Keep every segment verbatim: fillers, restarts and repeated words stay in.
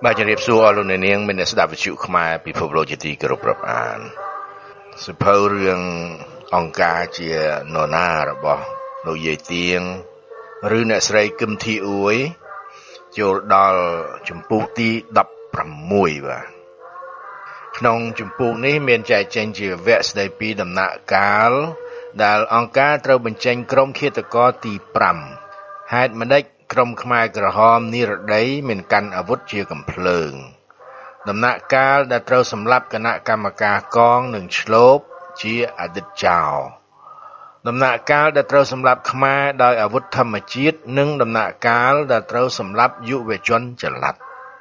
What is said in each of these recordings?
បាទជំរាបសួរលោកអ្នកនាងមានអ្នកស្ដាប់វិទ្យុខ្មែរពិភពលោកជាទីគោរពរាប់អានសភៅរឿងអង្គការជានរណារបស់លោកយាយទៀងឬអ្នកស្រីគឹមធីអ៊ួយចូលដល់ជំពូកទីដប់ប្រាំមួយបាទក្នុងជំពូកនេះមានចែកចេញជាវគ្គស្ដីពីដំណាក់កាលដែលអង្គការត្រូវបញ្ចេញក្រុមឃាតករទីប្រាំហេតុម្ដេចក្រុមខ្មែរក្រហមនិរដីមានកាន់អាវុធជាកំភ្លើងដំណាក់កាលដែលត្រូវសម្លាប់គណៈកម្មការកងនិងឆ្លូបជាអតីតចោរដំណាក់កាលដែលត្រូវសម្លាប់ខ្មែរដោយអាវុធធម្មជាតិនិងដំណាក់កាលដែលត្រូវសម្លាប់យុវជនចល័ត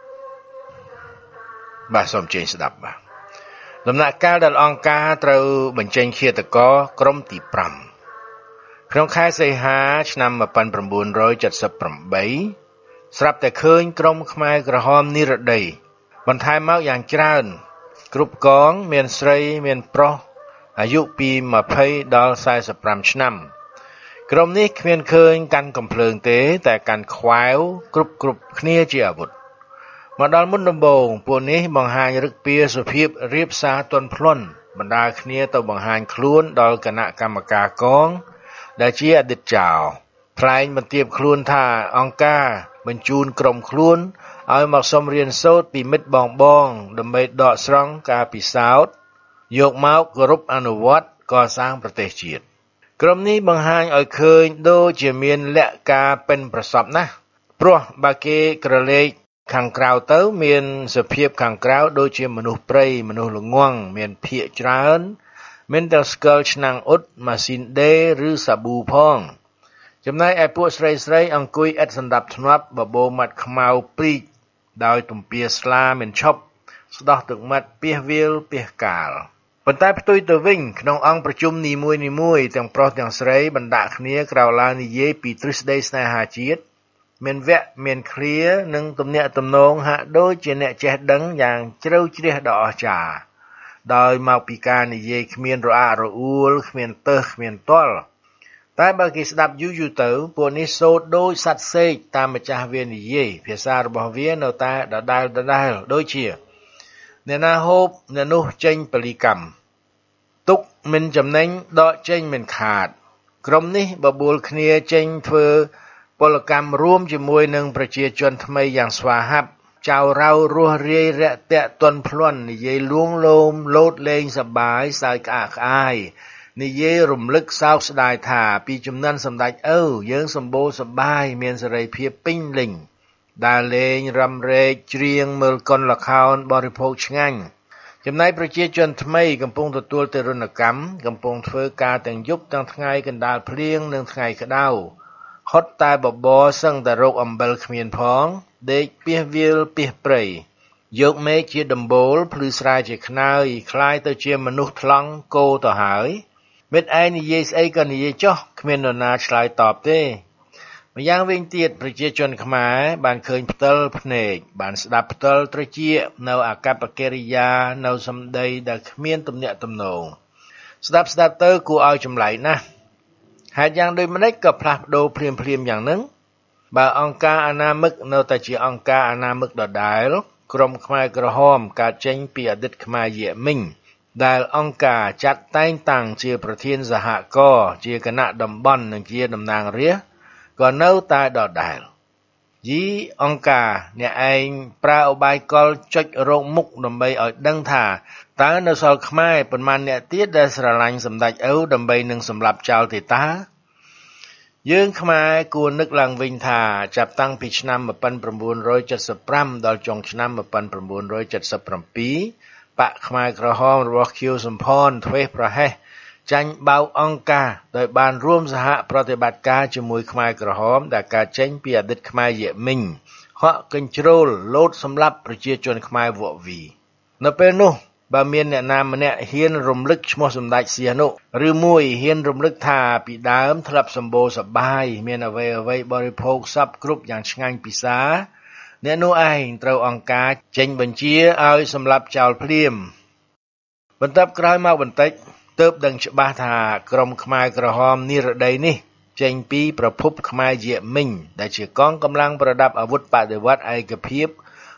បាទសូមជើញស្ដាប់បាទដំណាក់កាលដែលអង្គការត្រូវបញ្ចេញឃាតករក្រុមទីប្រាំក្នុងខែសីហាឆ្នាំmột nghìn chín trăm bảy mươi támស្រាប់តែឃើញក្រុមខ្មែរក្រហមនិរដីបន្ថែមមកយ៉ាងច្រើនគ្រប់កងមានស្រីមានប្រុសអាយុពី20ដល់45ឆ្នាំក្រុមនេះគ្មានឃើញកាន់កំភ្លើងទេតែកាន់ខ្វែវគ្រប់គ្រប់គ្នាជាអាវុធមកដល់មុនដំបូងពួកនេះបង្ហាញរឹកពីសុភាពរៀបសារទន់ភ្លន់បណ្ដាគ្នាទៅបង្ហាញខ្លួនដល់គណៈកម្មការកងដែលជាអតីតចោរថ្លែងបន្ទាបខ្លួនថាអង្គការបញ្ជូនក្រុមខ្លួនឲ្យមកសុំរៀនសូត្រពីមិត្តបងបងដើម្បីដកស្រង់ការពិសោធន៍យកមកគោរពអនុវត្តកសាងប្រទេសជាតិក្រុមនេះបង្ហាញឲ្យឃើញដូចជាមានលក្ខការប៉ិនប្រសប់ណាស់ព្រោះបើគេក្រឡេកខាងក្រៅទៅមានសភាពខាងក្រៅដូចជាមនុស្សព្រៃមនុស្សល្ងង់មានភាកច្រើនមានតែស្កិលឆ្នាំងអ៊ុតម៉ាស៊ីនដេរឬសាប៊ូផងចំណែកឯពួកស្រីស្រីអង្គុយឥតសណ្ដាប់ធ្នាប់បបោមាត់ខ្មៅព្រីកដោយទំពាស្លាមានឈប់ស្ដោះទឹកមាត់ពាសវាលពាសកាលប៉ុន្តែផ្ទុយទៅវិញក្នុងអង្គប្រជុំនីមួយនីមួយទាំងប្រុសទាំងស្រីបណ្ដាក់គ្នាក្រៅឡើងនិយាយពីទ្រឹស្ដីស្នេហាជាតិមានវគ្គមានឃ្លានិងទំនាក់ទំនងហាក់ដូចជាអ្នកចេះដឹងយ៉ាងជ្រៅជ្រះដ៏អស្ចារ្យដោយមកពីការនិយាយគ្មានរអាក់រអួលគ្មានទើសគ្មានទាល់តែបើគេស្ដាប់យូរយូរទៅពួកនេះសូត្រដូចសត្វសេកតាមម្ចាស់វានិយាយភាសារបស់វានៅតែដដែលដដែលដូចជាអ្នកណាហូបអ្នកនោះចេញពលីកម្មទុកមិនចំណេញដកចេញមិនខាតក្រុមនេះបបួលគ្នាចេញធ្វើពលកម្មរួមជាមួយនឹងប្រជាជនថ្មីយ៉ាងស្វាហាប់ចៅរៅរស់រាយរាក់ទាក់ទន់ភ្លន់និយាយលួងលោមលោតលេងសប្បាយសើចក្អាកក្អាយនិយាយរំលឹកសោកស្ដាយថាពីចំនួនសម្ដេចឪយើងសម្បូរសប្បាយមានសេរីភាពពេញលេញដើរលេងរំរែកច្រៀងមើលកុនល្ខោនបរិភោគឆ្ងាញ់ចំណែកប្រជាជនថ្មីកំពុងទទួលទរណកម្មកំពុងធ្វើការទាំងយប់ទាំងថ្ងៃកណ្ដាលភ្លៀងនិងថ្ងៃក្តៅហត់តែបបរសឹងតែរកអំបិលគ្មានផងដេកពាសវាលពាសព្រៃយកមេឃជាដំបូលភ្លឺស្រាយជាខ្នើយคล้ายទៅជាមនុស្សថ្លង់គោទៅហើយមិត្តឯងនិយាយស្អីក៏និយាយចុះគ្មាននរណាឆ្លើយតបទេម្យ៉ាងវិញទៀតប្រជាជនខ្មែរបានឃើញផ្ទាល់ភ្នែកបានស្ដាប់ផ្ទាល់ត្រចៀកនៅអាកប្បកិរិយានៅសម្ដីដែលគ្មានទំនាក់ទំនងស្ដាប់ស្ដាប់ទៅគួរឲ្យចម្លែកណាស់ហេតុយ៉ាងដូចម្ដេចក៏ផ្លាស់ប្ដូរភ្លាមភ្លាមយ៉ាងហ្នឹងបើអង្គការអនាមិកនៅតែជាអង្គការអនាមិកដដែលក្រុមខ្មែរក្រហមកើតចេញពីអតីតខ្មែរយេមីងដែលអង្គការចាត់តែងតាំងជាប្រធានសហករណ៍ជាគណៈតំបន់និងជាតំណាងរាស្ត្រក៏នៅតែដដែលយីអង្គការអ្នកឯងប្រើឧបាយកលចុចរោគមុខដើម្បីឲ្យដឹងថាតើនៅសល់ខ្មែរប៉ុន្មានអ្នកទៀតដែលស្រឡាញ់សម្ដេចឪដើម្បីនឹងសម្លាប់ចោលទេតាយើងខ្មែរគួរនឹកឡើងវិញថាចាប់តាំងពីឆ្នាំmột nghìn chín trăm bảy mươi lămដល់ចុងឆ្នាំmột nghìn chín trăm bảy mươi bảyបកខ្មែរក្រហមរបស់ខៀវសំផនធ្វេសប្រហែសចាញ់បៅអង្គការដោយបានរួមសហប្រតិបត្តិការជាមួយខ្មែរក្រហមដែលកើតចេញពីអតីតខ្មែរយេមីងហក់កញ្ជ្រោលលោតសម្លាប់ប្រជាជនខ្មែរវក់វីនៅពេលនោះបើមានអ្នកណាម្នាក់ហ៊ានរំលឹកឈ្មោះសម្ដេចសៀនុឬមួយហ៊ានរំលឹកថាពីដើមធ្លាប់សម្បូរសប្បាយមានអ្វីអ្វីបរិភោគសពគ្រប់យ៉ាងឆ្ងាញ់ពិសាអ្នកនោះឯងត្រូវអង្គការចេញបញ្ជាឲ្យសម្លាប់ចោលភ្លាមបន្ទាប់ក្រោយមកបន្តិចទើបដឹងច្បាស់ថាក្រុមខ្មែរក្រហមនិរដីនេះចេញពីប្រភពខ្មែរយេមីងដែលជាកងកម្លាំងប្រដាប់អាវុធបដិវត្តឯកភាព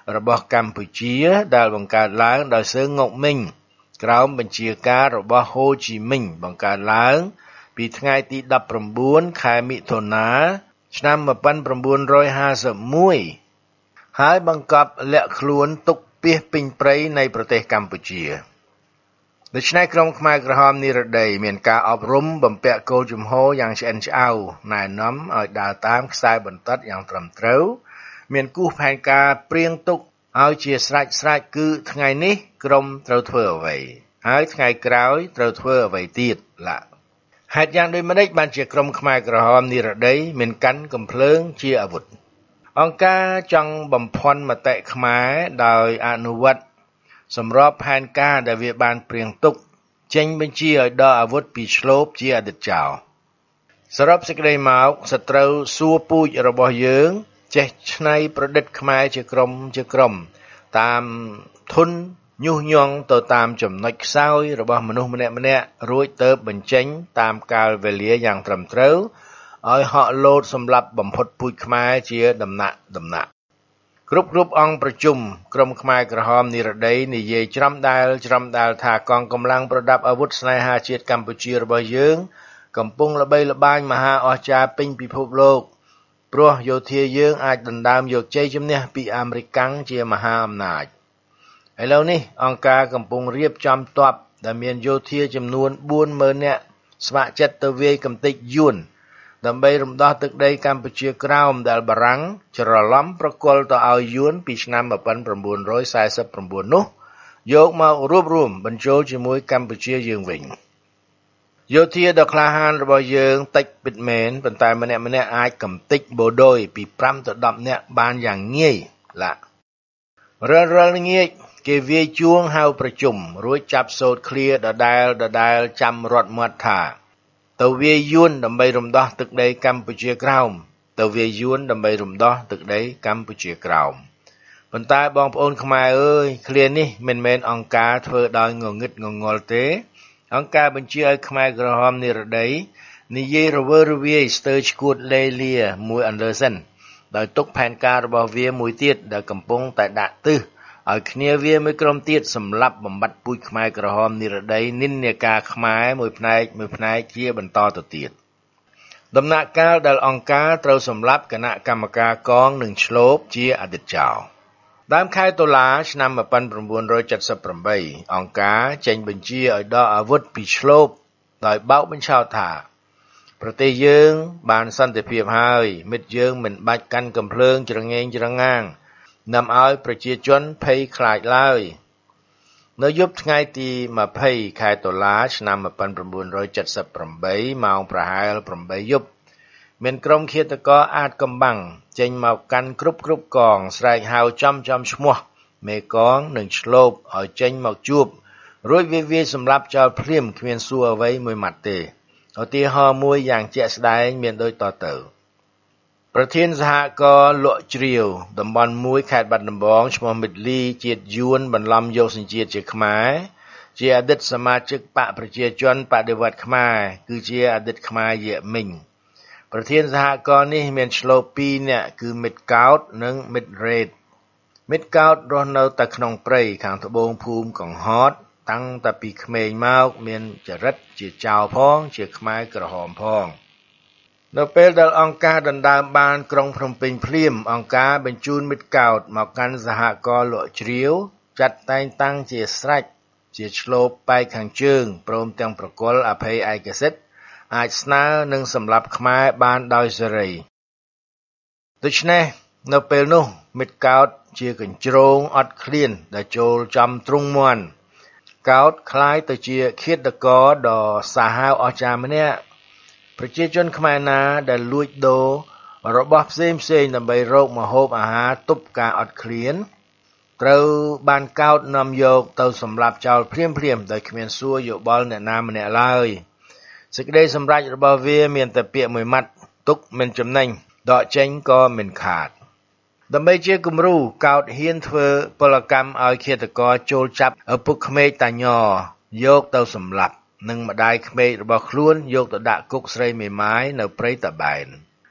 របស់កម្ពុជាដែលបង្កើតឡើងដោយសឺងុកមីងក្រោមបញ្ជាការរបស់ហូជីមីញបង្កើតឡើងពីថ្ងៃទីដប់ប្រាំបួនខែមិថុនាឆ្នាំmột nghìn chín trăm hai mươi mốtហើយបង្កប់លាក់ខ្លួនទុកពាសពេញព្រៃនៃប្រទេសកម្ពុជាដូច្នេះក្រុមខ្មែរក្រហមនិរតីមានការអប់រំបំពាក់គោលជំហរយ៉ាងឆ្អិនឆ្អៅណែនាំឲ្យដើរតាមខ្សែបន្ទាត់យ៉ាងត្រឹមត្រូវមានគូសផែនការព្រៀងទុកឲ្យជាស្រេចស្រេចគឺថ្ងៃនេះក្រុមត្រូវធ្វើអ្វីហើយថ្ងៃក្រោយត្រូវធ្វើអ្វីទៀតឡាហេតុយ៉ាងដូចម្តេចបានជាក្រុមខ្មែរក្រហមនិរតីមានកាន់កំភ្លើងជាអាវុធអង្គការចង់បំភាន់មតិខ្មែរដោយអនុវត្តសម្របផែនការដែលវាបានព្រៀងទុកចេញបញ្ជាឲ្យដកអាវុធពីឆ្លូបជាអតីតចោលសរុបសេចក្តីមកសត្រូវសួរពូជរបស់យើងចេះច្នៃប្រឌិតខ្មែរជាក្រុមជាក្រុមតាមធនញុះញង់ទៅតាមចំណុចខ្សោយរបស់មនុស្សម្នាក់ម្នាក់រួចទៅបញ្ចេញតាមកាលវេលាយ៉ាងត្រឹមត្រូវឲ្យហក់លោតសម្រាប់បំផុតពូជខ្មែរជាដំណាក់ដំណាក់គ្រប់គ្រប់អង្គប្រជុំក្រុមខ្មែរក្រហមនិរតីនិយាយច្រាំដែលច្រាំដែលថាកងកម្លាំងប្រដាប់អាវុធស្នេហាជាតិកម្ពុជារបស់យើងកំពុងល្បីល្បាញមហាអស្ចារ្យពេញពិភពលោកព្រោះយោធាយើងអាចដណ្ដើមយកជ័យជំនះពីអាមេរិកជាមហាអំណាចឥឡូវនេះអង្គការកំពុងរៀបចំទ័ពដែលមានយោធាចំនួនបួនម៉ឺននាក់ស្ម័គ្រចិត្តទៅវាយកំទេចយួនដើម្បីរំដោះទឹកដីកម្ពុជាក្រោមដែលបារាំងច្រឡំប្រគល់ទៅឲ្យយួនពីឆ្នាំmột nghìn chín trăm bốn mươi chínនោះយកមករួបរวมបញ្ចូលជាមួយកម្ពុជាយើងវិញយោធាដ៏ក្លាហានរបស់យើងតិចពិតមែនប៉ុន្តែម្នាក់ម្នាក់អាចកំទេចបូដូយពីប្រាំទៅដប់នាក់បានយ៉ាងងាយឡារាល់រាល់ងាយគេវាយជួងហៅប្រជុំរួចចាប់សូត្រឃ្លាដដែលដដែលចាំរត់មាត់ថាទៅវាយយួនដើម្បីរំដោះទឹកដីកម្ពុជាក្រោមទៅវាយយួនដើម្បីរំដោះទឹកដីកម្ពុជាក្រោមប៉ុន្តែបងប្អូនខ្មែរអើយឃ្លានេះមិនមែនអង្គការធ្វើដោយងងឹតងងល់ទេអង្គការបញ្ជាឲ្យខ្មែរក្រហមនិរតីនិយាយរវើរវាយស្ទើរឈួតលេលាមួយអន្លើសិនដោយទុកផែនការរបស់វាមួយទៀតដែលកំពុងតែដាក់ទិសឲ្យគ្នាវាមួយក្រុមទៀតសម្រាប់បំបត្តិពូជខ្មែរក្រហមនិរតីនិន្នាការខ្មែរមួយផ្នែកមួយផ្នែកជាបន្តទៅទៀតដំណាក់កាលដែលអង្គការត្រូវសម្លាប់គណៈកម្មការកងនឹងឆ្លូបជាអតីតចោលដើមខែតុលាឆ្នាំmột nghìn chín trăm bảy mươi támអង្គការចេញបញ្ជាឲ្យដកអាវុធពីឆ្លូបដោយបោកបញ្ឆោតថាប្រទេសយើងបានសន្តិភាពហើយមិត្តយើងមិនបាច់កាន់កំភ្លើងច្រងែងច្រងាងនាំឲ្យប្រជាជនភ័យខ្លាចឡើយនៅយប់ថ្ងៃទី20ខែតុលាឆ្នាំmột nghìn chín trăm bảy mươi támម៉ោងប្រហែលប្រាំបីយប់មានក្រុមឃាតករអាចកំបាំងចេញមកកាន់គ្រប់គ្រប់កងស្រែកហៅចំចំឈ្មោះមេកងនឹងឆ្លូបឲ្យចេញមកជួបរួចវាវាសម្រាប់ចោលភ្លាមគ្មានសួរអ្វីមួយម៉ាត់ទេឧទាហរណ៍មួយយ៉ាងជាក់ស្ដែងមានដូចតទៅប្រធានសហករណ៍លក់ជ្រាវតំបន់មួយខេត្តបាត់ដំបងឈ្មោះមិត្តលីជាតិយួនបន្លំយកសញ្ជាតិជាខ្មែរជាអតីតសមាជិកបកប្រជាជនបដិវត្តន៍ខ្មែរគឺជាអតីតខ្មែរយៈមិញប្រធានសហករណ៍នេះមានឆ្លូបពីរនាក់គឺមិត្តកោតនិងមិត្តរ៉េតមិត្តកោតរស់នៅតែក្នុងព្រៃខាងត្បូងភូមិកង្ហតតាំងតែពីក្មេងមកមានចរិតជាចៅផងជាខ្មែរក្រហមផងនៅពេលដែលអង្គការដណ្ដើមបានក្រុងភ្នំពេញភ្លាមអង្គការបញ្ជូនមិត្តកោតមកកាន់សហករណ៍លក់ជ្រាវចាត់តែងតាំងជាស្រេចជាឆ្លូបបែកខាងជើងព្រមទាំងប្រគល់អភ័យឯកសិទ្ធិអាចស្នើនឹងសម្លាប់ខ្មែរបានដោយសេរីដូច្នេះនៅពេលនោះមិត្តកោតជាកញ្ជ្រោងអត់ឃ្លានដែលចូលចំទ្រុងមាន់កោតคล้ายទៅជាឃាតករដ៏សាហាវអស្ចារ្យម្នាក់ប្រជាជនខ្មែរណាដែលលួចដូររបស់ផ្សេងផ្សេងដើម្បីរកម្ហូបអាហារទប់ការអត់ឃ្លានត្រូវបានកោតនាំយកទៅសម្លាប់ចោលភ្លាមភ្លាមដោយគ្មានសួរយោបល់អ្នកណាម្នាក់ឡើយសេចក្តីសម្រេចរបស់វាមានតែពាក្យមួយម៉ាត់ទុកមិនចំណេញដកចេញក៏មិនខាតដើម្បីជាគំរូកោតហ៊ានធ្វើពលកម្មឲ្យឃាតករចូលចាប់ឪពុកក្មេកតាញយកទៅសម្លាប់និងម្ដាយក្មេករបស់ខ្លួនយកទៅដាក់គុកស្រីមេម៉ាយនៅព្រៃតាបែន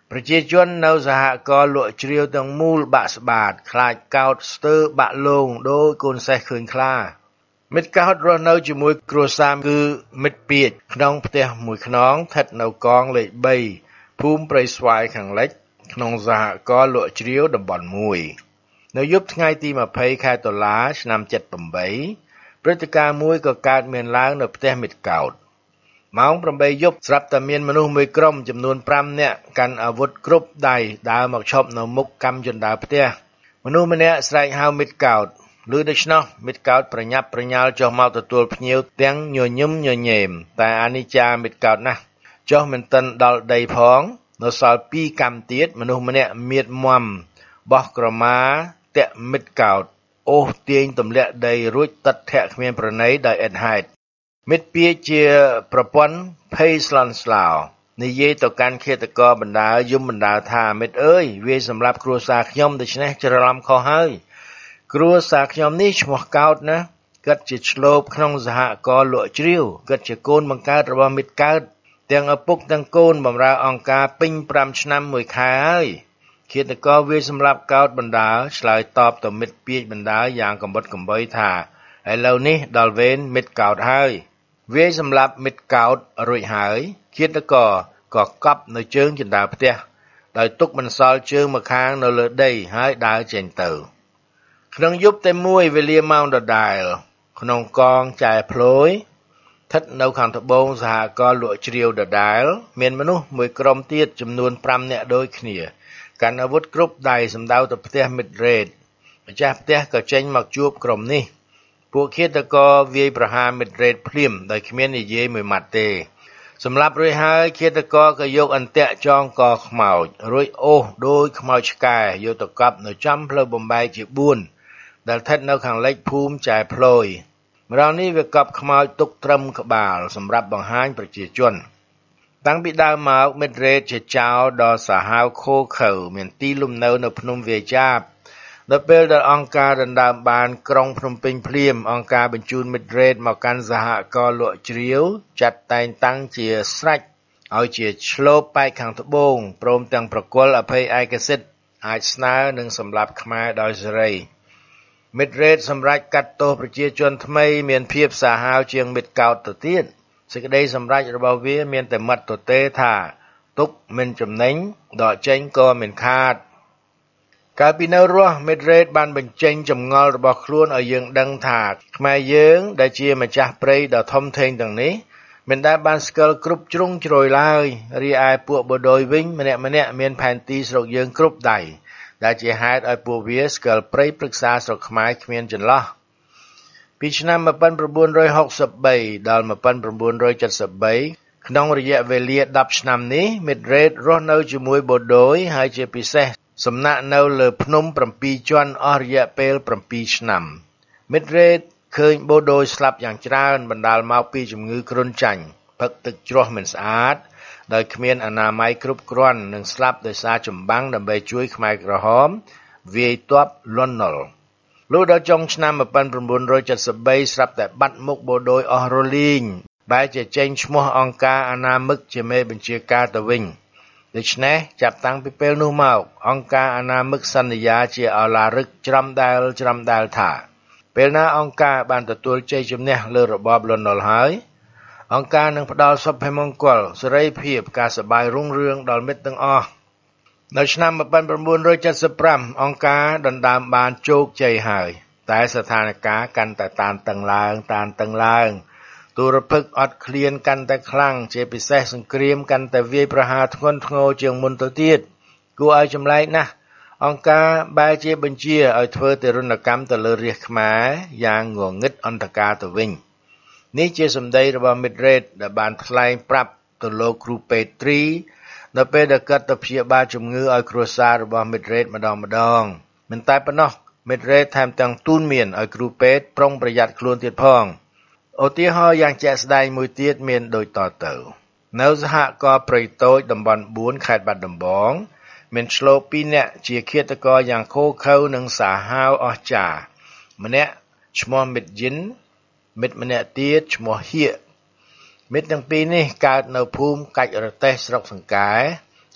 ប្រជាជននៅសហករណ៍លក់ជ្រាវទាំងមូលបាក់ស្បាតខ្លាចកោតស្ទើរបាក់លងដោយកូនសេះឃើញខ្លាមិត្តកោតរស់នៅជាមួយគ្រួសារគឺមិត្តពាជក្នុងផ្ទះមួយខ្នងស្ថិតនៅកងលេខបីភូមិព្រៃស្វាយខាងលិចក្នុងសហករណ៍លក់ជ្រាវតំបន់មួយនៅយប់ថ្ងៃទីម្ភៃខែតុលាឆ្នាំเจ็ดสิบแปดព្រឹត្តិការណ៍មួយក៏កើតមានឡើងនៅផ្ទះមិត្តកោតម៉ោងប្រាំបីយប់ស្រាប់តែមានមនុស្សមួយក្រុមចំនួនប្រាំនាក់កាន់អាវុធគ្រប់ដៃដើរមកឈប់នៅមុខកាំជណ្ដើរផ្ទះមនុស្សម្នាក់ស្រែកហៅមិត្តកោតឮដូច្នោះមិត្តកោតប្រញាប់ប្រញាល់ចុះមកទទួលភ្ញៀវទាំងញញឹមញញែមតែអានិច្ចាមិត្តកោតណាស់ចុះមិនទាន់ដល់ដីផងនៅសល់ពីរកាំទៀតមនុស្សម្នាក់មៀតមាំបោះក្រមាតាក់មិត្តកោតអូសទាញទម្លាក់ដីរួចទឹកធាក់គ្មានប្រណីដោយឥតហេតុមិត្តពាជាប្រពន្ធភ័យស្លន់ស្លោនិយាយទៅកាន់ឃាតករបណ្ដាយំបណ្ដាថាមិត្តអើយវាសម្រាប់គ្រួសារខ្ញុំដូច្នេះច្រឡំខុសហើយគ្រួសារខ្ញុំនេះឈ្មោះកោតណាគិតជាឆ្លូបក្នុងសហករណ៍លក់ជ្រាវគិតជាកូនបង្កើតរបស់មិត្តកើតទាំងឪពុកទាំងកូនបម្រើអង្គការពេញប្រាំឆ្នាំមួយខែហើយឃាតករវាសម្រាប់កោតបណ្ដាឆ្លើយតបទៅមិត្តពាជបណ្ដាយ៉ាងកំបុតកំបីថាឥឡូវនេះដល់វេនមិត្តកោតហើយវាសម្រាប់មិត្តកោតរួចហើយឃាតករក៏កប់នៅជើងជណ្ដើរផ្ទះដោយទុកបន្សល់ជើងម្ខាងនៅលើដីហើយដើរចេញទៅក្នុងយប់តែមួយវេលាម៉ោងដដែលក្នុងកងចែភ្លយស្ថិតនៅខាងត្បូងសហករណ៍លក់ជ្រាវដដែលមានមនុស្សមួយក្រុមទៀតចំនួនប្រាំនាក់ដូចគ្នាកាន់អាវុធគ្រប់ដៃសម្ដៅទៅផ្ទះមិត្តរ៉េតម្ចាស់ផ្ទះក៏ចេញមកជួបក្រុមនេះពួកឃាតករវាយប្រហារមិត្តរ៉េតភ្លាមដោយគ្មាននិយាយមួយម៉ាត់ទេសម្រាប់រួចហើយឃាតករក៏យកអន្ទាក់ចងកខ្មោចរួចអូសដោយខ្មោចឆ្កែយកទៅកប់នៅចំផ្លូវបំបែកជាបួនដែលស្ថិតនៅខាងលិចភូមិចែភ្លយម្ដងនេះវាកប់ខ្មោចទុកត្រឹមក្បាលសម្រាប់បង្ហាញប្រជាជនតាំងពីដើមមកមិត្តរ៉េតជាចៅដល់សាហាវខូខើមានទីលំនៅនៅភ្នំវាចាបដល់ពេលដែលអង្គការដណ្ដើមបានក្រុងភ្នំពេញភ្លាមអង្គការបញ្ជូនមិត្តរ៉េតមកកាន់សហករណ៍លក់ជ្រាវចាត់តែងតាំងជាស្រេចឲ្យជាឆ្លូបប៉ែកខាងត្បូងព្រមទាំងប្រគល់អភ័យឯកសិទ្ធិអាចស្នើនឹងសម្លាប់ខ្មែរដោយសេរីមិត្តរ៉េតសម្រាប់កាត់ទោសប្រជាជនថ្មីមានភាពសាហាវជាងមិត្តកោតទៅទៀតសេចក្តីសម្រេចរបស់វាមានតែម៉ាត់ទទេថាទុកមិនចំណេញដកចេញក៏មិនខាតកាលពីនៅរស់មិត្តរ៉េតបានបញ្ចេញចម្ងល់របស់ខ្លួនឲ្យយើងដឹងថាខ្មែរយើងដែលជាម្ចាស់ព្រៃដ៏ធំធេងទាំងនេះមិនដែលបានស្គាល់គ្រប់ជ្រុងជ្រោយឡើយរីឯពួកបដយវិញម្នាក់ម្នាក់មានផែនទីស្រុកយើងគ្រប់ដៃដែលជាហេតុឲ្យពួកវាស្គាល់ព្រៃព្រឹក្សាស្រុកខ្មែរគ្មានចន្លោះពីឆ្នាំmột nghìn chín trăm sáu mươi baដល់một nghìn chín trăm bảy mươi baក្នុងរយៈវេលាដប់ឆ្នាំនេះមិត្តរ៉េតរស់នៅជាមួយបដយហើយជាពិសេសសំណាក់នៅលើភ្នំប្រាំពីរជាន់អស់រយៈពេលប្រាំពីរឆ្នាំមិត្តរ៉េតឃើញបដយស្លាប់យ៉ាងច្រើនបណ្ដាលមកពីជំងឺគ្រុនចាញ់ផឹកទឹកជ្រោះមិនស្អាតដោយគ្មានអនាម័យគ្រប់គ្រាន់និងស្លាប់ដោយសារចម្បាំងដើម្បីជួយខ្មែរក្រហមវាយទ័ពលន់នល់លុះដល់ចុងឆ្នាំmột nghìn chín trăm bảy mươi baស្រាប់តែបាត់មុខបដយអស់រលីងបែរជាចេញឈ្មោះអង្គការអនាមិកជាមេបញ្ជាការទៅវិញដូច្នេះចាប់តាំងពីពេលនោះមកអង្គការអនាមិកសន្យាជាអឡារឹកច្រាំដែលច្រាំដែលថាពេលណាអង្គការបានទទួលជ័យជំនះលើរបបលន់នល់ហើយអង្គការនឹងផ្ដល់សុភមង្គលសេរីភាពការសប្បាយរុងរឿងដល់មិត្តទាំងអស់នៅឆ្នាំmột nghìn chín trăm bảy mươi lămអង្គការដណ្ដើមបានជោគជ័យហើយតែស្ថានភាពកាន់តែតានតឹងឡើងតានតឹងឡើងទូរភិក្សអត់ឃ្លានកាន់តែខ្លាំងជាពិសេសសង្គ្រាមកាន់តែវាយប្រហារធ្ងន់ធ្ងរជាងមុនទៅទៀតគួរឲ្យចម្លែកណាស់អង្គការបែរជាបញ្ជាឲ្យធ្វើទារុណកម្មទៅលើរាស្ត្រខ្មែរយ៉ាងងងឹតអន្តការទៅវិញនេះជាសម្ដីរបស់មិត្តរ៉េតដែលបានថ្លែងប្រាប់ទៅលោកគ្រូពេទ្យទ្រីនៅពេលដែលគាត់ទៅព្យាបាលជំងឺឲ្យគ្រួសាររបស់មិត្តរ៉េតម្ដងម្ដងមិនតែប៉ុណ្ណោះមិត្តរ៉េតថែមទាំងទូន្មានឲ្យគ្រូពេទ្យប្រុងប្រយ័ត្នខ្លួនទៀតផងឧទាហរណ៍យ៉ាងជាក់ស្ដែងមួយទៀតមានដូចតទៅនៅសហករណ៍ព្រៃតូចតំបន់បួនខេត្តបាត់ដំបងមានឆ្លូបពីរនាក់ជាឃាតករយ៉ាងឃោរឃៅនិងសាហាវអស្ចារ្យម្នាក់ឈ្មោះមិត្តយិនមិត្តម្នាក់ទៀតឈ្មោះហៀកមិត្តទាំងពីរនេះកើតនៅភូមិកាច់រទេសស្រុកសង្កែ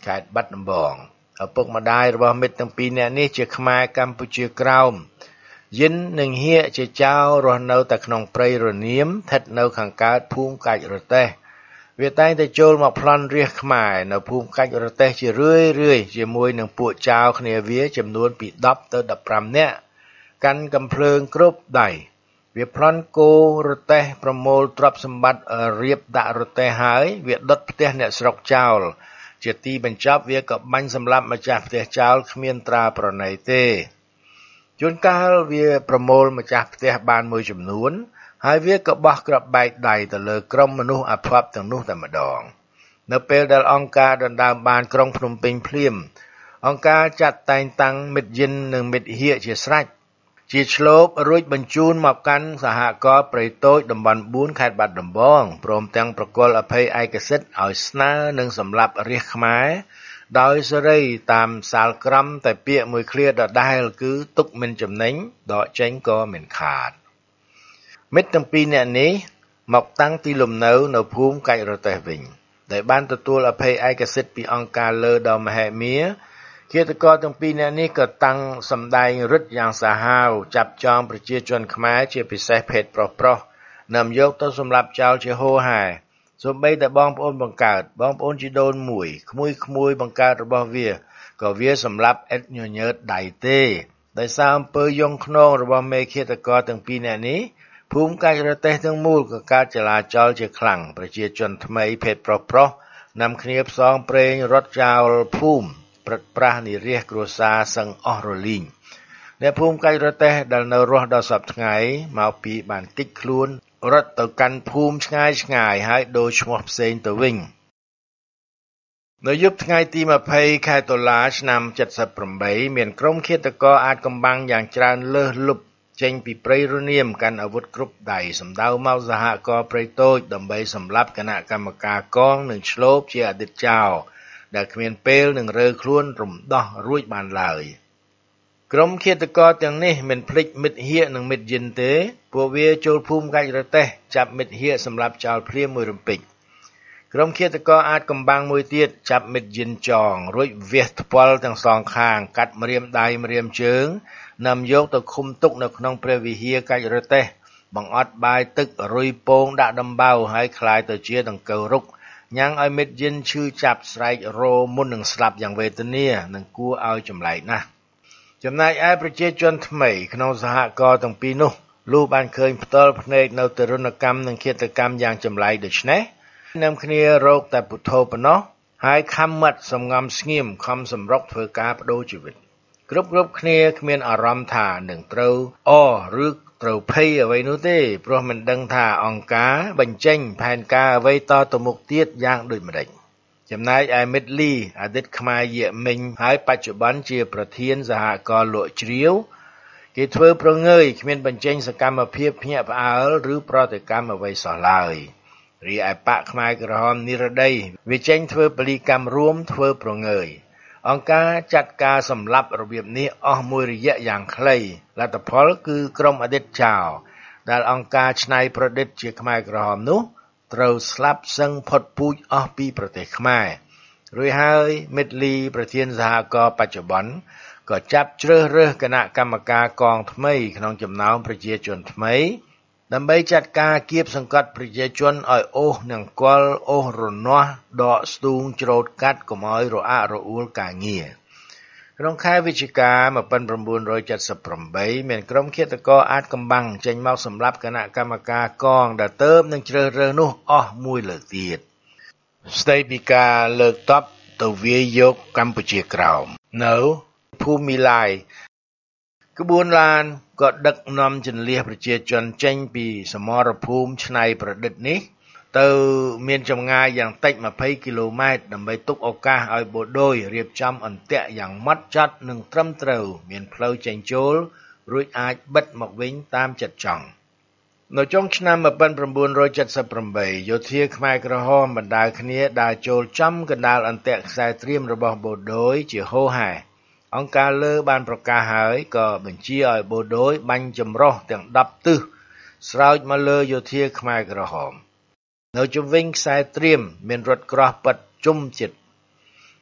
ខេត្តបាត់ដំបងឪពុកម្ដាយរបស់មិត្តទាំងពីរនាក់នេះជាខ្មែរកម្ពុជាក្រោមយិននិងហៀជាចៅរស់នៅតែក្នុងព្រៃរនាមស្ថិតនៅខាងកើតភូមិកាច់រទេះវាតែងតែចូលមកប្លន់រាសខ្មែរនៅភូមិកាច់រទេះជារឿយរឿយជាមួយនឹងពួកចៅគ្នាវាចំនួនពីដប់ទៅដប់ប្រាំនាក់កាន់កំភ្លើងគ្រប់ដៃវាប្លន់គោរទេះប្រមូលទ្រព្យសម្បត្តិរៀបដាក់រទេះហើយវាដុតផ្ទះអ្នកស្រុកចោលជាទីបញ្ចប់វាក៏បាញ់សម្លាប់ម្ចាស់ផ្ទះចោលគ្មានត្រាប្រណីទេជួនកាលវាប្រមូលម្ចាស់ផ្ទះបានមួយចំនួនហើយវាក៏បោះក្របបែកដៃទៅលើក្រុមមនុស្សអភ័ព្វទាំងនោះតែម្ដងនៅពេលដែលអង្គការដណ្ដើមបានក្រុងភ្នំពេញភ្លាមអង្គការចាត់តែងតាំងមិត្តយិននិងមិត្តហៀជាស្រេចជាឆ្លូបរួចបញ្ជូនមកកាន់សហគមន៍ព្រៃតូចតំបន់បួនខេត្តបាត់ដំបងព្រមទាំងប្រគល់អភ័យឯកសិទ្ធិឲ្យស្នើនឹងសម្លាប់រាស្ត្រខ្មែរដោយសេរីតាមសាលក្រមតែពាក្យមួយឃ្លាដដែលគឺទុកមិនចំណេញដកចេញក៏មិនខាតមិត្តទាំងពីរនាក់នេះមកតាំងទីលំនៅនៅភូមិកាច់រទេះវិញដែលបានទទួលអភ័យឯកសិទ្ធិពីអង្គការលើដ៏មហិមាឃាតករទាំងពីរនាក់នេះក៏តាំងសម្ដែងរឹតយ៉ាងសាហាវចាប់ចងប្រជាជនខ្មែរជាពិសេសភេទប្រុសប្រុសនាំយកទៅសម្លាប់ចោលជាហូរហែសូម្បីតែបងប្អូនបង្កើតបងប្អូនជីដូនមួយក្មួយក្មួយបង្កើតរបស់វាក៏វាសម្លាប់ឥតញញើតដៃទេដោយសារអំពើយង់ខ្នងរបស់មេឃាតករទាំងពីរនាក់នេះភូមិកាច់រទេះទាំងមូលក៏កើតចលាចលជាខ្លាំងប្រជាជនថ្មីភេទប្រុសប្រុសនាំគ្នាផ្សងព្រេងរត់ចោលភូមិព្រឹត្តប្រាសនិរាសគ្រួសារសឹងអស់រលីងអ្នកភូមិកាច់រទេះដែលនៅរស់ដល់សព្វថ្ងៃមកពីបានគិតខ្លួនរត់ទៅកាន់ភូមិឆ្ងាយឆ្ងាយហើយដូរឈ្មោះផ្សេងទៅវិញនៅយប់ថ្ងៃទីម្ភៃខែតុលាឆ្នាំเจ็ดสิบแปดមានក្រុមឃាតករអាចកំបាំងយ៉ាងច្រើនលើសលប់ចេញពីព្រៃរនាមកាន់អាវុធគ្រប់ដៃសម្ដៅមកសហគមន៍ព្រៃតូចដើម្បីសម្លាប់គណៈកម្មការកងនិងឆ្លូបជាអតីតចៅដែលគ្មានពេលនឹងរើខ្លួនរំដោះរួចបានឡើយក្រុមឃាតករទាំងនេះមិនភ្លេចមិត្តហៀនិងមិត្តយិនទេពួកវាចូលភូមិកាច់រទេះចាប់មិត្តហៀសម្លាប់ចោលភ្លាមមួយរំពេចក្រុមឃាតករអាចកំបាំងមួយទៀតចាប់មិត្តយិនចងរួចវះថ្ពាល់ទាំងសងខាងកាត់ម្រាមដៃម្រាមជើងនាំយកទៅឃុំទុកនៅក្នុងព្រះវិហារកាច់រទេះបង្អត់បាយទឹករុយពងដាក់ដំបៅហើយคล้ายទៅជាដង្កូវរុកញ៉ាំងឲ្យមិត្តយិនឈឺចាប់ស្រែករោមុននឹងស្លាប់យ៉ាងវេទនានិងគួរឲ្យចម្លែកណាស់ចំណែកឯប្រជាជនថ្មីក្នុងសហគមន៍ទាំងពីរនោះលុះបានឃើញផ្ទាល់ភ្នែកនៅទរណកម្មនិងឃាតកម្មយ៉ាងចម្លែកដូច្នេះនាំគ្នារកតែពុទ្ធោប៉ុណ្ណោះហើយខំមាត់សំងំស្ងៀមខំសម្រុកធ្វើការបដូរជីវិតគ្រប់គ្រប់គ្នាគ្មានអារម្មណ៍ថានឹងត្រូវអឬត្រូវភ័យអ្វីនោះទេព្រោះមិនដឹងថាអង្គការបញ្ចេញផែនការអ្វីតទៅមុខទៀតយ៉ាងដូចម្តេចចំណែកឯមិត្តលីអតីតខ្មែរយាមិញហើយបច្ចុប្បន្នជាប្រធានសហគមន៍លក់ជ្រាវគេធ្វើប្រងើយគ្មានបញ្ចេញសកម្មភាពភ្ញាក់ផ្អើលឬប្រតិកម្មអ្វីសោះឡើយរីឯបកខ្មែរក្រហមនិរដីវាចេញធ្វើពលីកម្មរួមធ្វើប្រងើយអង្គការចាត់ការសម្លាប់របៀបនេះអស់មួយរយៈយ៉ាងខ្លីលទ្ធផលគឺក្រុមអតីតចៅដែលអង្គការច្នៃប្រឌិតជាខ្មែរក្រហមនោះត្រូវស្លាប់សឹងផុតពូជអស់ពីប្រទេសខ្មែររួចហើយមិត្តលីប្រធានសហគមន៍បច្ចុប្បន្នក៏ចាប់ជ្រើសរើសគណៈកម្មការកងថ្មីក្នុងចំណោមប្រជាជនថ្មីដើម្បីចាត់ការគៀបសង្កត់ប្រជាជនឲ្យអូសនឹងគល់អូសរនាស់ដកស្ទូងច្រូតកាត់កុំឲ្យរអាក់រអួលការងារក្នុងខែវិច្ឆិកា천៩៧៨មានក្រុមឃាតករអាចកំបាំងចេញមកសម្លាប់គណៈកម្មការកងដែលទើបនឹងជ្រើសរើសនោះអស់មួយលើកទៀតស្ដីពីការលើកទ័ពទៅវាយយកកម្ពុជាក្រោមនៅភូមិឡាយក្បួនឡានក៏ដឹកនាំជន្លៀសប្រជាជនចេញពីសមរភូមិច្នៃប្រឌិតនេះទៅមានចម្ងាយយ៉ាងតិចยี่สิบគីឡូម៉ែត្រដើម្បីទុកឱកាសឲ្យបូដូយរៀបចំអន្ទាក់យ៉ាងម៉ត់ចត់និងត្រឹមត្រូវមានផ្លូវចេញចូលរួចអាចបិទមកវិញតាមចិត្តចង់នៅចុងឆ្នាំ천៩៧៨យោធាខ្មែរក្រហមបណ្ដាលគ្នាដើរចូលចំកណ្ដាលអន្ទាក់ខ្សែត្រៀមរបស់បូដូយជាហូរហែអង្គការលើបានប្រកាសហើយក៏បញ្ជាឲ្យបូដូយបាញ់ចម្រុះទាំងដប់ទិសស្រោចមកលើយោធាខ្មែរក្រហមនៅជុំវិញខ្សែត្រៀមមានរថក្រោះប៉ិតជុំចិត្ត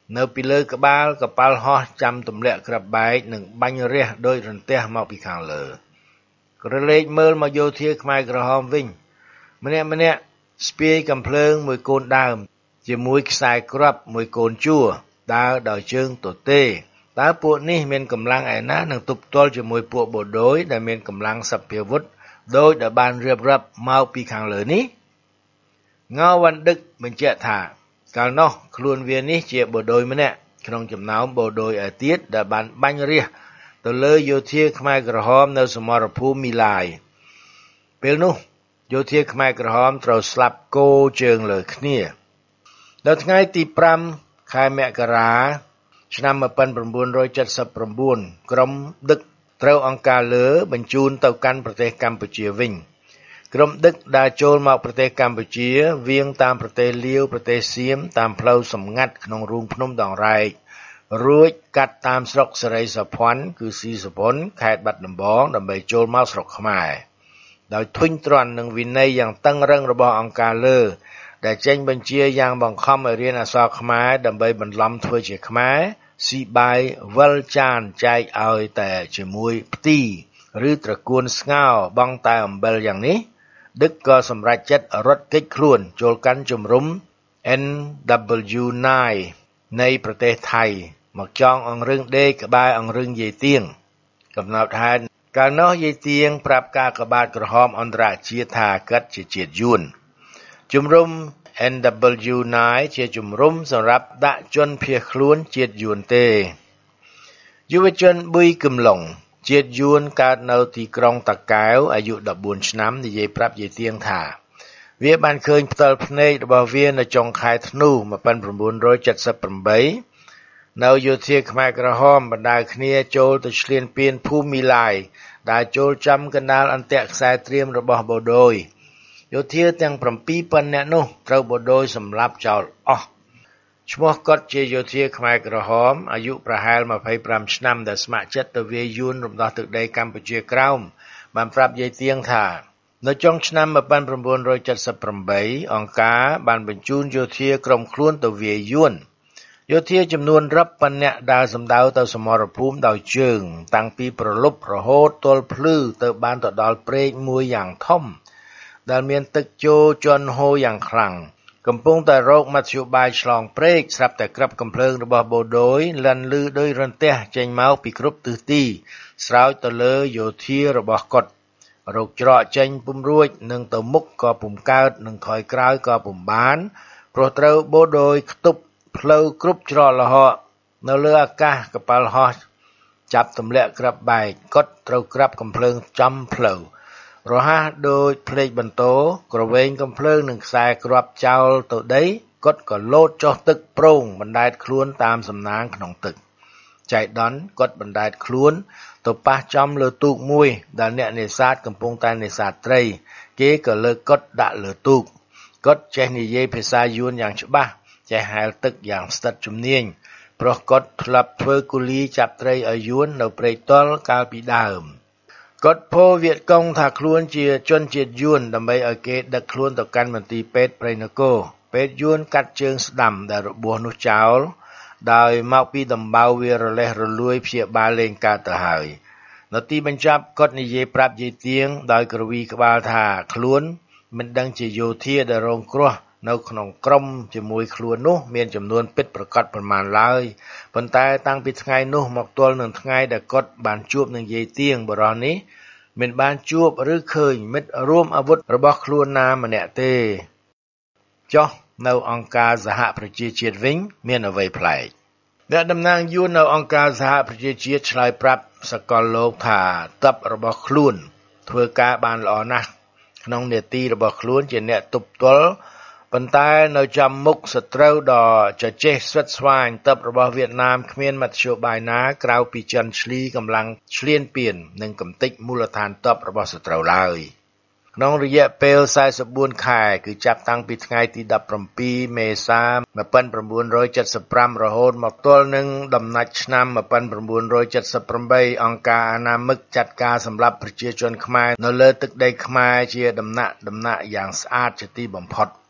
នៅពីលើក្បាលកប៉ាល់ហោះចាំទម្លាក់ក្របបែកនិងបាញ់រះដោយរន្ទះមកពីខាងលើក្រឡេកមើលមកយោធាខ្មែរក្រហមវិញម្នាក់ម្នាក់ស្ពាយកំភ្លើងមួយកូនដើមជាមួយខ្សែគ្រាប់មួយកូនជួរដើរដោយជើងទទេតើពួកនេះមានកម្លាំងឯណានឹងទប់ទល់ជាមួយពួកបូដូយដែលមានកម្លាំងសព្វាវុធដោយដែលបានរៀបរាប់មកពីខាងលើនេះងវណ្ឌិកបញ្ជាក់ថាកាលនោះខ្លួនវានេះជាបូដូយម្នាក់ក្នុងចំណោមបូដូយឯទៀតដែលបានបាញ់រះទៅលើយោធាខ្មែរក្រហមនៅសមរភូមិមីឡាយពេលនោះយោធាខ្មែរក្រហមត្រូវស្លាប់គោជើងលើគ្នាដល់ថ្ងៃទីប្រាំខែមករាឆ្នាំmột nghìn chín trăm七十九ក្រុមដឹកត្រូវអង្គការលើបញ្ជូនទៅកាន់ប្រទេសកម្ពុជាវិញក្រុមដឹកដើរចូលមកប្រទេសកម្ពុជាវាងតាមប្រទេសលាវប្រទេសសៀមតាមផ្លូវសម្ងាត់ក្នុងរូងភ្នំដងរែករួចកាត់តាមស្រុកសេរីសុភ័ណ្ឌគឺស៊ីសុផុនខេត្តបាត់ដំបងដើម្បីចូលមកស្រុកខ្មែរដោយធុញទ្រាន់នឹងវិន័យយ៉ាងតឹងរ៉ឹងរបស់អង្គការលើដែលចេញបញ្ជាយ៉ាងបង្ខំឲ្យរៀនអក្សរខ្មែរដើម្បីបន្លំធ្វើជាខ្មែរស៊ីបាយវិលចានចែកឲ្យតែជាមួយផ្ទីឬត្រកួនស្ងោបង់តែអំបិលយ៉ាងនេះដឹកក៏សម្រេចចិត្តរត់គេចខ្លួនចូលកាន់ជំរំ เอ็น ดับเบิลยู ไนน์ នៃប្រទេសថៃមកចងអង្រឹងដេកក្បែរអង្រឹងយាយទៀងកំណត់ហេតុកាលនោះយាយទៀងប្រាប់ការកបាតក្រហមអន្តរជាតិថាគាត់ជាជាតិយួនជំរំ เอ็น ดับเบิลยู ไนน์ ជាជំរំសម្រាប់ដាក់ជនភៀសខ្លួនជាតិយួនទេយុវជនប៊ុយគឹមឡុងជាតិយួនកើតនៅទីក្រុងតាកែវអាយុដប់បួនឆ្នាំនិយាយប្រាប់យាយទៀងថាវាបានឃើញផ្ទាល់ភ្នែករបស់វានៅចុងខែធ្នូmột nghìn chín trăm七十八នៅយោធាខ្មែរក្រហមបណ្ដាលគ្នាចូលទៅឈ្លានពានភូមិមីឡាយដែលចូលចំកណ្ដាលអន្ទាក់ខ្សែត្រៀមរបស់បូដូយយោធាទាំង7ពាន់នាក់នោះត្រូវបូដូយសម្លាប់ចោលអស់ឈ្មោះគាត់ជាយោធាខ្មែរក្រហមអាយុប្រហែលยี่สิบห้าឆ្នាំដែលស្ម័គ្រចិត្តទៅវាយយួនរំដោះទឹកដីកម្ពុជាក្រោមបានប្រាប់យាយទៀងថានៅចុងឆ្នាំmột nghìn chín trăm七十八អង្គការបានបញ្ជូនយោធាក្រុមខ្លួនទៅវាយយួនយោធាចំនួនរាប់ពាន់នាក់ដើរសម្ដៅទៅសមរភូមិដោយជើងតាំងពីប្រលប់រហូតទល់ភ្លឺទៅបានទៅដល់ព្រែកមួយយ៉ាងធំដែលមានទឹកជោជន់ហូរយ៉ាងខ្លាំងកំពុងតែរកមធ្យោបាយឆ្លងព្រែកស្រាប់តែក្របកំភ្លើងរបស់បូដូយលាន់លឺដោយរន្ទះចេញមកពីគ្រប់ទិសទីស្រោចទៅលើយោធារបស់គាត់រោគច្រកចេញពុំរួចនឹងទៅមុខក៏ពុំកើតនឹងថយក្រោយក៏ពុំបានព្រោះត្រូវបូដូយខ្ទប់ផ្លូវគ្រប់ច្រកលហកនៅលើអាកាសកប៉ាល់ហោះចាប់ទម្លាក់ក្របបែកគាត់ត្រូវក្រាបកំភ្លើងចំផ្លូវរហ័សដូចភ្លេចបន្ទោក្រវែងកំភ្លើងនឹងខ្សែគ្រាប់ចោលទៅដីគាត់ក៏លោតចុះទឹកប្រងបណ្ដែតខ្លួនតាមសំណាងក្នុងទឹកចៃដន្យគាត់បណ្ដែតខ្លួនទៅប៉ះចំលើទូកមួយដែលអ្នកនេសាទកំពុងតែនេសាទត្រីគេក៏លើកគាត់ដាក់លើទូកគាត់ចេះនិយាយភាសាយួនយ៉ាងច្បាស់ចេះហែលទឹកយ៉ាងស្ទាត់ជំនាញព្រោះគាត់ធ្លាប់ធ្វើគូលីចាប់ត្រីឲ្យយួននៅព្រែកទាល់កាលពីដើមគាត់ពោលវៀតកុងថាខ្លួនជាជនជាតិយួនដើម្បីឲ្យគេដឹកខ្លួនទៅកាន់មន្ទីរពេទ្យព្រៃនគរពេទ្យយួនកាត់ជើងស្ដាំដែលរបួសនោះចោលដោយមកពីដំបៅវារលេះរលួយព្យាបាលលេងកើតទៅហើយនៅទីបញ្ចប់គាត់និយាយប្រាប់យាយទៀងដោយក្រវីក្បាលថាខ្លួនមិនដឹងជាយោធាដែលរងគ្រោះនៅក្នុងក្រុមជាមួយខ្លួននោះមានចំនួនពិតប្រាកដប្រមាណឡើយប៉ុន្តែតាំងពីថ្ងៃនោះមកទល់នឹងថ្ងៃដែលគាត់បានជួបនឹងយាយទៀងបរិះនេះមិនបានជួបឬឃើញមិត្តរួមអាវុធរបស់ខ្លួនណាម្នាក់ទេចុះនៅអង្គការសហប្រជាជាតិវិញមានអ្វីប្លែកអ្នកតំណាងយួននៅអង្គការសហប្រជាជាតិឆ្លើយប្រាប់សកលលោកថាទ័ពរបស់ខ្លួនធ្វើការបានល្អណាស់ក្នុងនេតិរបស់ខ្លួនជាអ្នកទប់ទល់ប៉ុន្តែនៅចំមុខសត្រូវដ៏ជជែកស្វិតស្វាញទ័ពរបស់វៀតណាមគ្មានមធ្យោបាយណាក្រៅពីចិនឈ្លីកម្លាំងឈ្លានពាននិងកំទេចមូលដ្ឋានទ័ពរបស់សត្រូវឡើយក្នុងរយៈពេលสี่สิบสี่ខែគឺចាប់តាំងពីថ្ងៃទីដប់ប្រាំពីរមេសាmột nghìn chín trăm七十ห้ารហូតមកទល់នឹងដំណាច់ឆ្នាំmột nghìn chín trăm七十八អង្គការអណាមិកចាត់ការសម្លាប់ប្រជាជនខ្មែរនៅលើទឹកដីខ្មែរជាដំណាក់ដំណាក់យ៉ាងស្អាតជាទីបំផុត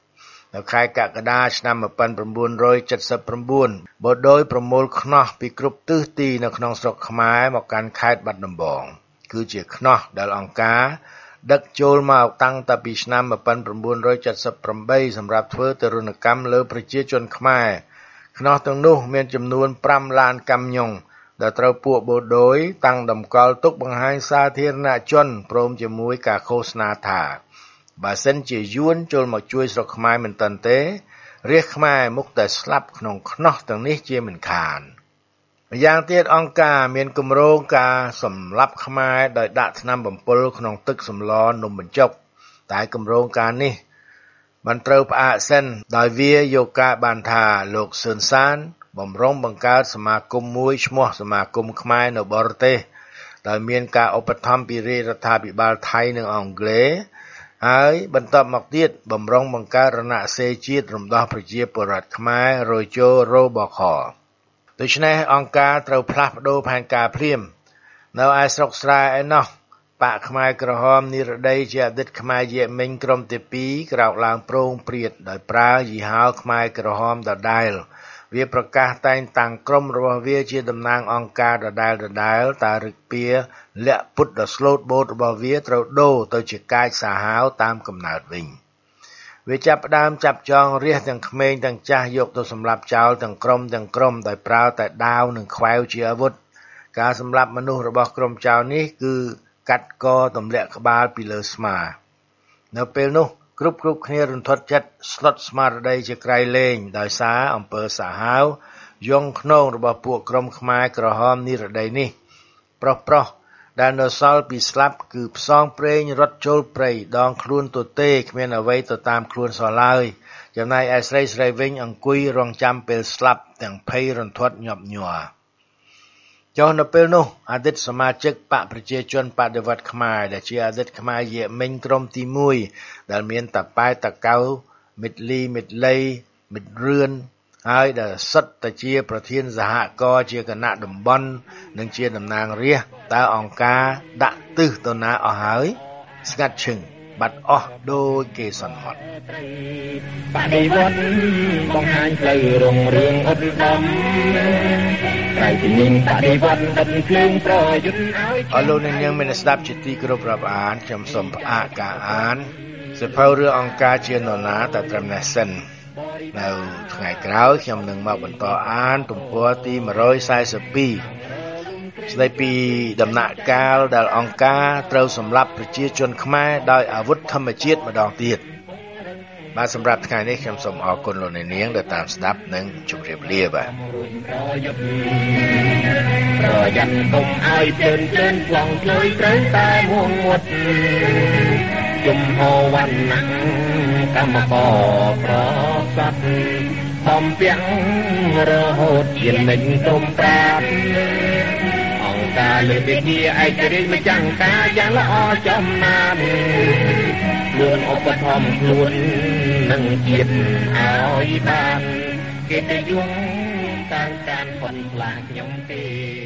នៅខែកក្កដាឆ្នាំmột nghìn chín trăm七mươi chínបដោយប្រមូលខ្នោះពីគ្រប់ទិសទីនៅក្នុងស្រុកខ្មែរមកកាន់ខេត្តបាត់ដំបងគឺជាខ្នោះដែលអង្គការដឹកចូលមកតាំងតែពីឆ្នាំmột nghìn chín trăm七mươi támសម្រាប់ធ្វើទរណកម្មលើប្រជាជនខ្មែរខ្នោះទាំងនោះមានចំនួនfiveឡានកាំញុងដែលត្រូវពួកបូដោយតាំងតម្កល់ទុកបង្ហាញសាធារណជនព្រមជាមួយការឃោសនាថាបើសិនជាយួនចូលមកជួយស្រុកខ្មែរមិនទាន់ទេរាជខ្មែរមុខតែស្លាប់ក្នុងខ្នោះទាំងនេះជាមិនខានម្យ៉ាងទៀតអង្គការមានគម្រោងការសម្លាប់ខ្មែរដោយដាក់ថ្នាំបំពុលក្នុងទឹកសម្លនំបញ្ចុកតែគម្រោងការនេះបានត្រូវផ្អាកសិនដោយវាយកការបានថាលោកសឿនសានបំរុងបង្កើតសមាគមមួយឈ្មោះសមាគមខ្មែរនៅបរទេសដោយមានការឧបត្ថម្ភពីរាជរដ្ឋាភិបាលថៃនិងអង់គ្លេសហើយបន្ទាប់មកទៀតបំរុងបង្កើតរណសិរ្សជាតិរំដោះប្រជាពលរដ្ឋខ្មែររយជោរោបខដូច្នេះអង្គការត្រូវផ្លាស់ប្ដូរផែនការភ្លាមនៅឯស្រុកស្រែឯណោះបកខ្មែរក្រហមនិរដីជាអតីតខ្មែរយេមិញក្រុមទីពីរក្រោកឡើងប្រងព្រាតដោយប្រើយីហោខ្មែរក្រហមដដែលវាប្រកាសតែងតាំងក្រុមរបស់វាជាតំណាងអង្គការដដែលដដែលតារិកពីលាក់ពុតដ៏ស្លូតបូតរបស់វាត្រូវដូរទៅជាកាចសាហាវតាមកំណើតវិញវាចាប់ផ្ដើមចាប់ចងរះទាំងក្មេងទាំងចាស់យកទៅសម្លាប់ចោលទាំងក្រុមទាំងក្រុមដោយប្រើតែដាវនិងខ្វែវជាអាវុធការសម្លាប់មនុស្សរបស់ក្រុមចោរនេះគឺកាត់កទម្លាក់ក្បាលពីលើស្មានៅពេលនោះគ្រប់គ្រប់គ្នារន្ធត់ចិត្តស្លុតស្មារតីជាក្រៃលែងដោយសារអំពើសាហាវយងខ្នងរបស់ពួកក្រុមខ្មែរក្រហមនិរដីនេះប្រុសប្រុសដែលនៅសល់ពីស្លាប់គឺផ្សងព្រេងរត់ចូលព្រៃដងខ្លួនទទេគ្មានអ្វីទៅតាមខ្លួនសោះឡើយចំណែកឯស្រីស្រីវិញអង្គុយរងចាំពេលស្លាប់ទាំងភ័យរន្ធត់ញាប់ញ័រចុះនៅពេលនោះអតីតសមាជិកបកប្រជាជនបដិវត្តខ្មែរដែលជាអតីតខ្មែរយេមិញក្រុមទីមួយដែលមានតាប៉ែតកៅមិត្តលីមិត្តលីមិត្តរឿនហើយដែលសិតតែជាប្រធានសហករណ៍ជាគណៈតំបន់និងជាតំណាងរាស្ត្រតើអង្គការដាក់ទិសទៅណាអស់ហើយស្ងាត់ឈឹងបាត់អស់ដូចគេសន្មត់បដិវត្តបង្ហាញផ្លូវរុងរឿងអត់ដំក្រៅពីនេះបដិវត្តដិតភ្លើងប្រយុទ្ធឲ្យអរលោកអ្នកនាងមានស្ដាប់ជាទីគោរពរាប់អានខ្ញុំសូមផ្អាកការអានសៀវភៅរឿងអង្គការជានរណាតែត្រឹមនេះសិននៅថ្ងៃក្រោយខ្ញុំនឹងមកបន្តអានទំព័រទីone forty-twoស្ដីពីដំណាក់កាលដែលអង្គការត្រូវសម្លាប់ប្រជាជនខ្មែរដោយអាវុធធម្មជាតិម្ដងទៀតបាទសម្រាប់ថ្ងៃនេះខ្ញុំសូមអរគុណលោកអ្នកនាងដែលតាមស្ដាប់និងជម្រាបលាបាទប្រយ័ត្នកុំឲ្យភ្លើនភ្លើនខ្លងខ្លុយត្រូវតែមួងមុតជំហរវណ្ណៈកម្មករប្រស័ព្ទបំពាំងរហូតជានិញទុំប្រាប់អង្គការលើកវិជាឯករាជ្យម្ចាំងការយ៉ាងល្អចំណានលួនឧបត្ថម្ភខ្លួននឹងជាតិឲ្យបានកិត្តិយសតាមការផុនខ្លាចខ្ញុំទេ